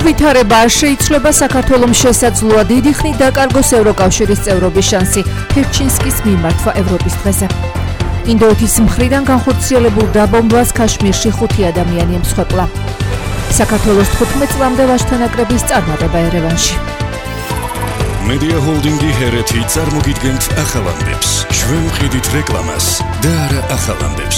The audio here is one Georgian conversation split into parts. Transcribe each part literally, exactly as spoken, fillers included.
ვითარება არ შეიცვლება, საქართველოს შესაძლოა დიდი ხნით დაკარგოს ევროკავშირის წევრობის შანსი ჰერჩინსკის მიმართვა ევროპის დღეზე. ინდოეთის მხრიდან განხორციელებულ დაბომბვას ქაშმირში ხუთი ადამიანი ემსხვერპლა. საქართველოს თხუთმეტ წლამდე ვაჟთა ნაკრების წარმატება ერევანში. Media Holdingi ჰერეთი წარმოგიდგენთ ახალამდებს, ჩვენ ვყიდით რეკლამას და არა ახალამდებს.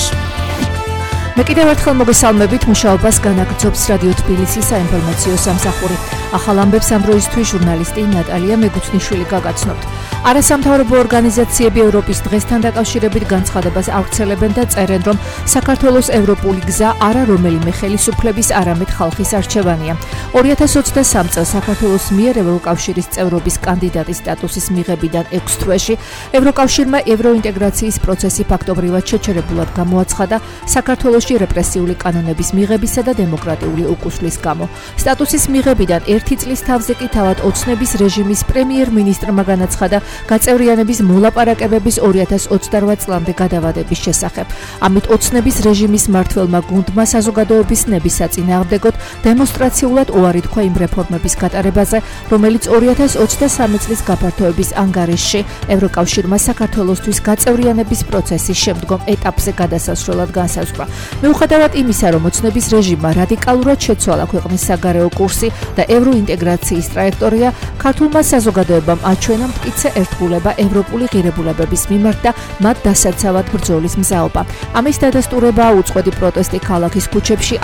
მე კიდევ ერთხელ მოგესალმებით, მუშაობას განაგრძობს რადიო თბილისის საინფორმაციო სამსახური. ახალ ამბებს ამ დროისთვის ჟურნალისტი ნატალია მეგუცნიშვილი გაგაცნობთ. არასამთავრობო ორგანიზაციები ევროპის დღესთან დაკავშირებით განცხადებას ავრცელებენ და წერენ, რომ საქართველოს ევროპული გზა არა რომელიმე ხელისუფლების, არამედ ხალხის არჩევანია. ორი ათას ოცდასამ წელს საქართველოს მიერ ევროკავშირის წევრობის კანდიდატის სტატუსის მიღებიდან ექვს თვეში ევროკავშირმა ევროინტეგრაციის პროცესი ფაქტობრივად შეჩერებულად გამოაცხადა საქართველოში რეპრესიული კანონების მიღებისა და დემოკრატიული უკუსვლის გამო. სტატუსის მიღებიდან ერთი წლის თავზე კი თავად ოცნების რეჟიმის პრემიერ-მინისტრმა განაცხადა გაწევრიანების მოლაპარაკებების ორი ათას ოცდარვე წლამდე გადავადების შესახებ. ამით ოცნების რეჟიმის მმართველმა გუნდმა საზოგადოების ნების საწინააღმდეგოდ დემონსტრაციულად უარი თქვა იმ რეფორმების გატარებაზე, რომელიც ორი ათას ოცდასამი წლის გაფართოების ანგარიშში ევროკავშირმა საქართველოსთვის გაწევრიანების პროცესის შემდგომ ეტაპზე გადასასვლელად განსაზღვრა. მიუხედავად იმისა, რომ ოცნების რეჟიმმა რადიკალურად შეცვალა ქვეყნის საგარეო კურსი და ევროინტეგრაციის ტრაექტორია, ქართულმა საზოგადოებამ აჩვენა მტკიცე ერთგულება ევროპული ღირებულებების მიმართ და მათ დასაცავად ბრძოლის მზაობა. ამის დადასტურებაა უწყვეტი პროტესტი ქალაქის ქუჩებში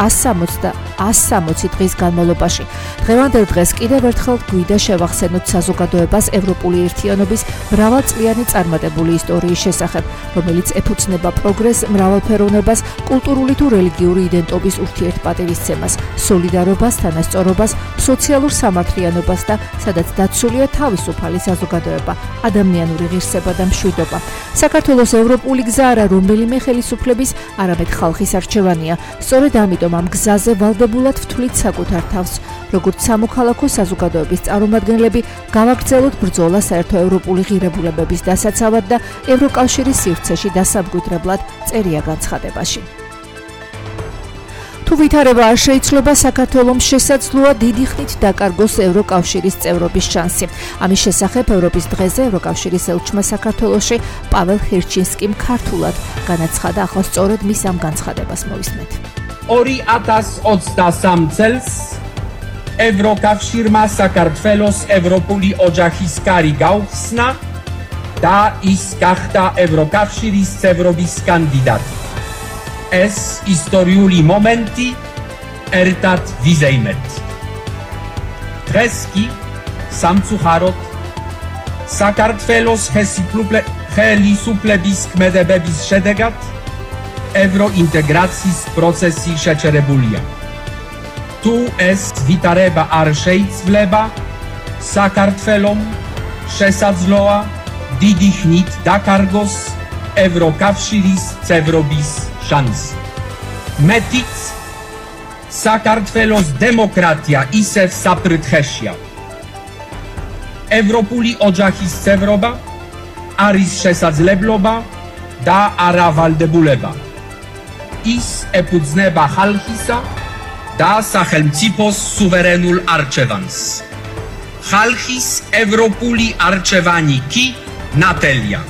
one hundred sixty დღის განმავლობაში. დღევანდელ დღეს კიდევ ერთხელ გვიდა შევახსენოთ საზოგადოებას ევროპული ერთიანობის მრავალწლიანი წარმატებული ისტორიის შესახებ, რომელიც ეფუძნება პროგრესს, მრავალფეროვნებას, კულტურული თუ რელიგიური იდენტობის ურთიერთპატივისცემას, სოლიდარობას, თანასწორობას, სოციალურ სამართლიანობას და სადაც დაცულია თავისუფალი საზოგადოება, ადამიანური ღირსება და მშვიდობა. საქართველოს ევროპული გზა არა რომელიმე ხელისუფლების, არამედ ხალხის არჩევანია. სწორედ ამიტომ ამ გზაზე ვალდებულად ვთვლით საკუთარ თავს, როგორც სამოქალაქო საზოგადოების წარმომადგენლები, გავაგრძელოთ ბრძოლა საერთო ევროპული ღირებულებების დასაცავად და ევროკავშირის სივრცეში დასამკვიდრებლად, წერია განცხადებაში. თუ ვითარება არ შეიცვლება, საქართველოს შესაძლოა დიდი ხნით დაკარგოს ევროკავშირის წევრობის შანსი. ამის შესახებ ევროპის დღეზე ევროკავშირის ელჩმა საქართველოში პაվել ჰერჩინსკიმ ქართულად განაცხადა, ახლა სწორედ მის ამ განცხადებას მოვისმენთ. ორი ათას ოცდასამ წელს ევროკავშირმა საქართველოს ევროპული ოჯახის კარი გაუხსნა და ის გახდა ევროკავშირის წევრობის კანდიდატი. ეს ისტორიული მომენტი ერთად ვიზეიმებთ. დღეს კი სამწუხაროდ საქართველოს ხელისუფლების ქმედებების შედეგად ევროინტეგრაციის პროცესი შეჩერებულია. თუ ეს ვითარება არ შეიცვლება, საქართველომ შესაძლოა დიდი ხნით დაკარგოს ევროკავშირის წევრობის შანსი. მეტიც, საქართველოს დემოკრატია ისევ საფრთხეშია. ევროპული ოჯახის წევრობა არის შესაძლებლობა და არა ვალდებულება. ის ეფუძნება ხალხისა და სახელმწიფოს სუვერენულ არჩევანს. ხალხის ევროპული არჩევანი კი ნათელია.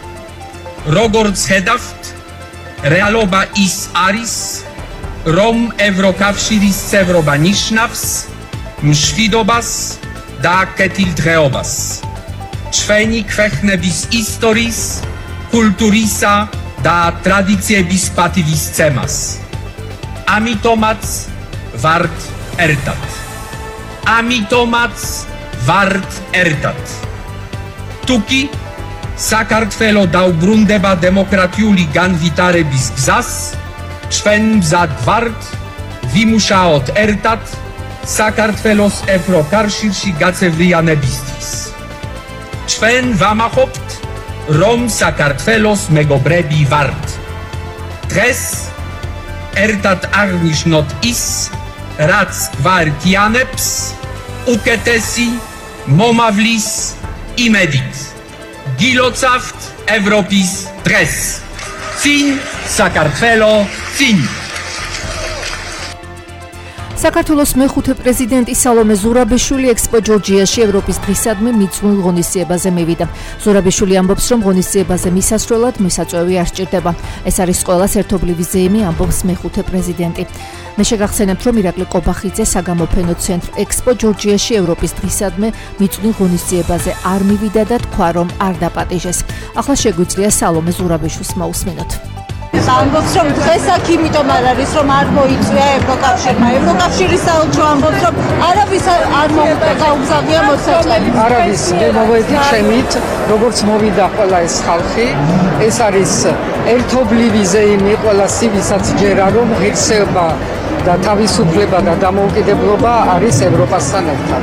როგორც ხედავთ, რეალობა ის არის, რომ ევროკავშირის წევრობა ნიშნავს მშვიდობას და კეთილდღეობას, ჩვენი ქვეყნების ისტორიის, კულტურისა და ტრადიციების პატივისცემას. ამიტომაც ვართ ერთად. ამიტომაც ვართ ერთად. თუკი საქართველო დაუბრუნდება დემოკრატიული განვითარების გზას, ჩვენ მზად ვართ ვიმუშაოთ ერთად საქართველოს ევროკავშირში გაწევრიანებისთვის. ჩვენ ვამაყობთ, რომ საქართველოს მეგობრები ვართ. დღეს ერთად აღნიშნოთ ის, რაც გვაერთიანებს უკეთესი მომავლის იმედით. გილოცავთ ევროპის დღეს. წინ საქართველო, წინ! საქართველოს მეხუთე პრეზიდენტი სალომე ზურაბიშვილი ექსპო ჯორჯიაში ევროპის დღისადმი მიწველ ღონისძიებაზე მივიდა. ზურაბიშვილი ამბობს, რომ ღონისძიებაზე მისასვლელად მისაწვევი არ სჭირდება. ეს არის ყველას ერთობლივი ზეიმი, ამბობს მეხუთე პრეზიდენტი. მე შეგახსენებთ, რომ ირაკლი ყობახიძე საგამოფენო ცენტრ ექსპო ჯორჯიაში ევროპის დღისადმი მიწველ ღონისძიებაზე არ მივიდა და თქვა, რომ არ დაპატიჟეს. ახლა შეგვიძლია სალომე ზურაბიშვილს მოусმინოთ. ამბობს, რომ დღეს აქ იმიტომ არ არის, რომ არ მოიწვია ევროკავშირმა. ევროკავშირის საელჩო ამბობს, რომ არავის არ გაუგზავნია მოსაწყენი. არავის მოვედი ჩემით, როგორც მოვიდა ყველა ეს ხალხი, ეს არის ერთობლივი ზეიმი ყველასი, ვისაც ჯერა რომ ღირსება და თავისუფლება და დამოუკიდებლობა არის ევროპასთან ერთად.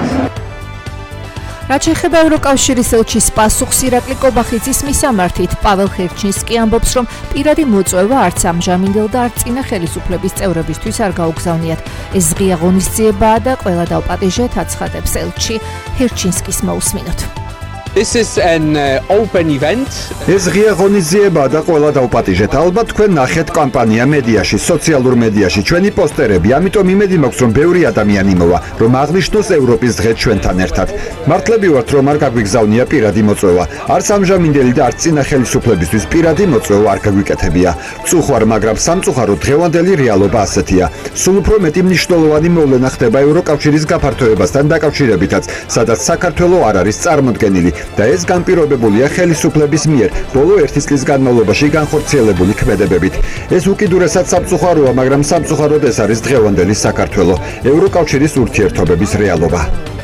რაც შეეხება ევროკავშირის ელჩის პასუხს ირაკლი ყობახიძის მისამართით, პაվել ხერჩინსკი ამბობს, რომ პირადი მოწვევა არც ამჟამინდელ და არც წინა ხელისუფლების წევრებისთვის არ გაუგზავნიათ. ეს ღია ღონისძიებაა და ყველა დავპატიჟეთ, აცხადებს ელჩი. ხერჩინსკის მოусმინოთ. This is an uh, open event. ეს ღია ღონისძიებაა და ყველა დავპატიჟეთ. ალბათ თქვენ ნახეთ კამპანია მედიაში, სოციალურ მედიაში, ჩვენი პოსტერები, ამიტომ იმედი მაქვს, რომ ბევრი ადამიანი მოვა, რომ აღნიშნოს ევროპის დღე ჩვენთან ერთად. მართლები ვართ, რომ არ გაგვიგზავნია პირადი მოწვევა. არც ამჟამინდელი და არც წინა ხელისუფლებისთვის პირადი მოწვევა არ გაგვიკეთებია. წუხვარ, მაგრამ სამწუხაროდ დღევანდელი რეალობა ასეთია. სულ უფრო მეტი მნიშვნელოვანი მოვლენა ხდება ევროკავშირის გაფართოებასთან დაკავშირებითაც, სადაც საქართველო არ არის წარმოდგენილი. და ეს განპირობებულია ხელისუფლების მიერ ბოლო ერთი წლის განმავლობაში განხორციელებული ქმედებებით. ეს უკიდურესად სამწუხაროა, მაგრამ სამწუხაროდ ეს არის დღევანდელი საქართველო, ევროკავშირის ურთიერთობების რეალობა.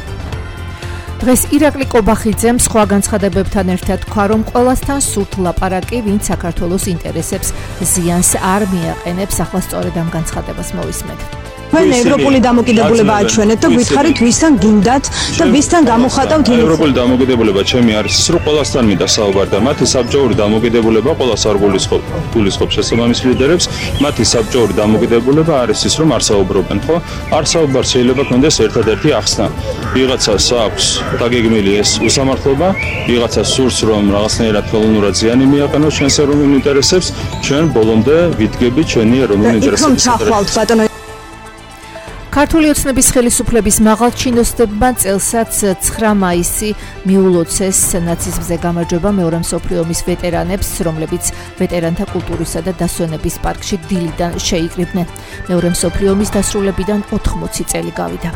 დღეს ირაკლი ყობახიძემ სხვა განცხადებებთან ერთად თქვა, რომ ყველასთან სურთ ლაპარაკი, ვინც საქართველოს ინტერესებს ზიანს არ მიაყენებს. ახლა სწორედ ამ განცხადებას მოვისმენთ. თქვენ ევროპული დამოკიდებულება აჩვენეთ და გითხარით ვისთან გინდათ და ვისთან გამოხატავთ იმით. ევროპული დამოკიდებულება ჩემი არის ის, რომ ყველასთან მინდა საუბარ და მათი საბჭოური დამოკიდებულება ყველას არ გულისხმობს შესაბამის ლიდერებს. მათი საბჭოური დამოკიდებულება არის ის, რომ არ საუბრობენ, ხო? არ საუბარ შეიძლება კონდეს ერთადერთი ახსნა. ვიღაცას აქვს დაგეგმილი ეს უსამართლობა, ვიღაცას სურს რომ რაღაცნაირად ხელოვნურად ზიანი მიაყენოს ჩვენს ეროვნულ ინტერესებს, ჩვენ ბოლომდე ვიდგებით ჩვენი ეროვნული ინტერესების. ქართული ოცნების ხელისუფლების მაღალჩინოსნებმა წელსაც ცხრა მაისი მიულოცეს ნაციზმზე გამარჯვება მეორე მსოფლიო ომის ვეტერანებს, რომლებიც ვეტერანთა კულტურისა და დასვენების პარკში დილიდან შეიკრიბნენ. მეორე მსოფლიო ომის დასრულებიდან ოთხმოცი წელი გავიდა.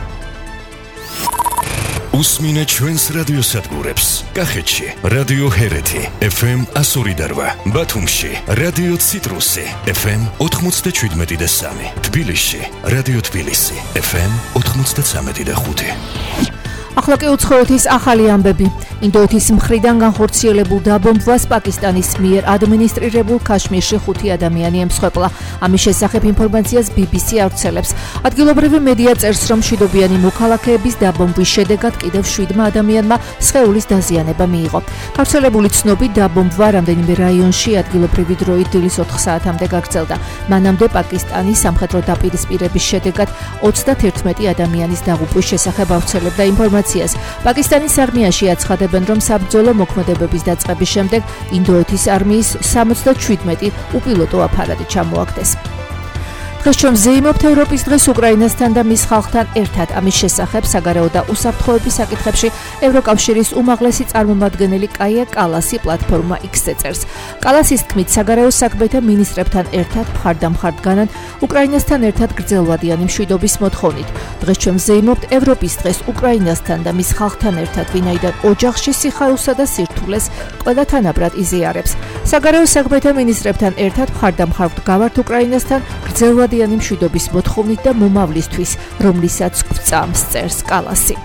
უსმინეთ ჩვენს რადიოსადგურებს. კახეთში რადიო ჰერეთი ეფ ემ εκατო ორი და რვა, ბათუმში რადიო ციტრუსი ეფ ემ ოთხმოცდაშვიდმეტი და სამი, თბილისში რადიო თბილისი ეფ ემ ოთხმოცდაცამეტი და ხუთი. ახლა კი უცხოეთის ახალი ამბები. ინდოეთის მხრიდან განხორციელებულ დაბომბვას პაკისტანის მიერ ადმინისტრირებულ ქაშმირში ხუთი ადამიანი ემსხვერპლა. ამის შესახებ ინფორმაციას ბი ბი სი ავრცელებს. ადგილობრივი მედია წერს, რომ მშვიდობიანი მოქალაქეების დაბომბვის შედეგად კიდევ შვიდმა ადამიანმა სხეულის დაზიანება მიიღო. გავრცელებული ცნობით, დაბომბვა რამდენიმე რაიონში ადგილობრივი დროით დილის ოთხ საათამდე გაგრძელდა. მანამდე პაკისტანის სამხედრო დაპირისპირების შედეგად ოცდაათერთმეტი ადამიანის დაღუპვის შესახებ ავრცელებდა ინფორმაციას. პაკისტანის არმიაში აცხადებენ, რომ საბრძოლო მოქმედებების დაწყების შემდეგ ინდოეთის არმიის სამოცდაშვიდმეტი უპილოტო აფარადი ჩამოაგდეს. დღეს ჩვენ ზეიმობთ ევროპის დღეს უკრაინასთან და მის ხალხთან ერთად. ამის შესახებ საგარეო და უსაფრთხოების საკითხებში ევროკავშირის უმაღლესი წარმომადგენელი კაია კალასი პლატფორმა იქსზე წერს. კალასის თქმით, საგარეო საქმეთა მინისტრებთან ერთად მხარდამხარ დგანან უკრაინასთან ერთად გრძელვადიანი მშვიდობის მოთხოვნით. დღეს ჩვენ ზეიმობთ ევროპის დღეს უკრაინასთან და მის ხალხთან ერთად, ვინაიდან ოჯახში სიხარულსა და სირთულეს ყველა თანაბრად იზიარებს. საგარეო საქმეთა მინისტრებთან ერთად მხარდამხარ ვდგავართ უკრაინასთან გრძელვადიანი მშვიდობის მოთხოვნით და მომავლისთვის, რომლისაც გვწამს, წერს კალასი.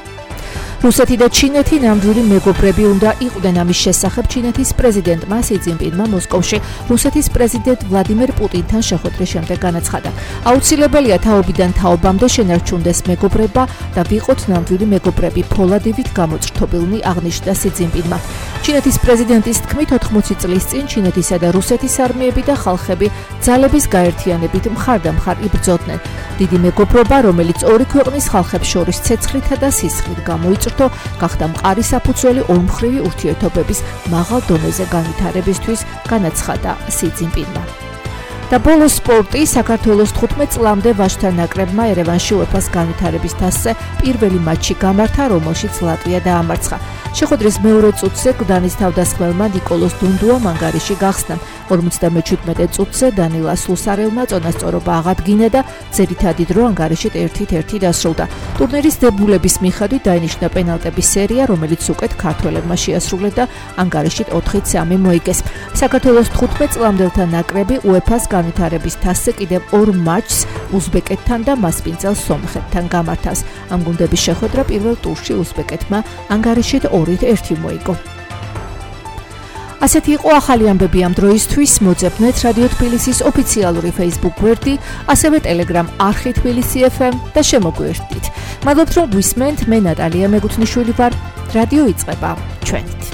რუსეთი და ჩინეთი ნამდვილი მეგობრები უნდა იყვნენ. ამის შესახებ ჩინეთის პრეზიდენტმა სი ძინპინმა მოსკოვში რუსეთის პრეზიდენტ ვლადიმერ პუტინთან შეხვედრის შემდეგ განაცხადა. აუცილებელია თაობიდან თაობამდე შენარჩუნდეს მეგობრება და ვიყოთ ნამდვილი მეგობრები, ფოლადივით გამოწრთობილნი, აღნიშნა სი ძინპინმა. ჩინეთის პრეზიდენტის თქმით, ოთხმოცი წლის წინ ჩინეთისა და რუსეთის არმიები და ხალხები ძალების გაერთიანებით მხარდამხარ იბრძოდნენ. დიდი მეგობრობა, რომელიც ორი ქვეყნის ხალხებს შორის ცეცხლითა და სისხლით გამოიწვია, გახდა მყარი საფუძველი ორმხრივი ურთიერთობების მაღალ დონეზე განვითარებისთვის, განაცხადა სი ძინპინმა. და ბოლო სპორტი საქართველოს თხუთმეტ წლამდე ვაჟთა ნაკრებმა ერევანში უეფას განვითარების თასზე პირველი მატჩი გამართა, რომელშიც ლატვია დაამარცხა. შეხვედრის მეორე წუთზე გდანის თავდამსხმელმა ნიკოლოს დუნდუამ ანგარიში გახსნა. ორმოცდამეჩვიდმეტე წუთზე დანილა სლუსარელმა წონასწორობა აღადგინა და ძირითადი დრო ანგარიშით ერთით ერთი დასრულდა. ტურნირის დებულების მიხედვით დაინიშნა პენალტების სერია, რომელიც უკეთ ქართველებმა შეასრულეს და ანგარიშით ოთხით სამი მოიგეს. საქართველოს თხუთმეტ წლამდელთა ნაკრები უეფას განვითარების თასზე კიდევ ორ მატჩს უზბეკეთთან და მასპინძელ სომხეთთან გამართავს. ამ გუნდების შეხვედრა პირველ ტურში უზბეკეთმა ანგარიშით ორით ერთი მოიგო. ასეთი იყო ახალი ამბები ამ დროისთვის. მოძებნეთ რადიო თბილისის ოფიციალური Facebook გვერდი, ასევე Telegram არხი თბილისი ეფ ემ და შემოგვიერთდით. მადლობთ რომ გვისმენთ, მე ნატალია მეგუთნიშვილი ვარ. რადიო იწყება ჩვენით.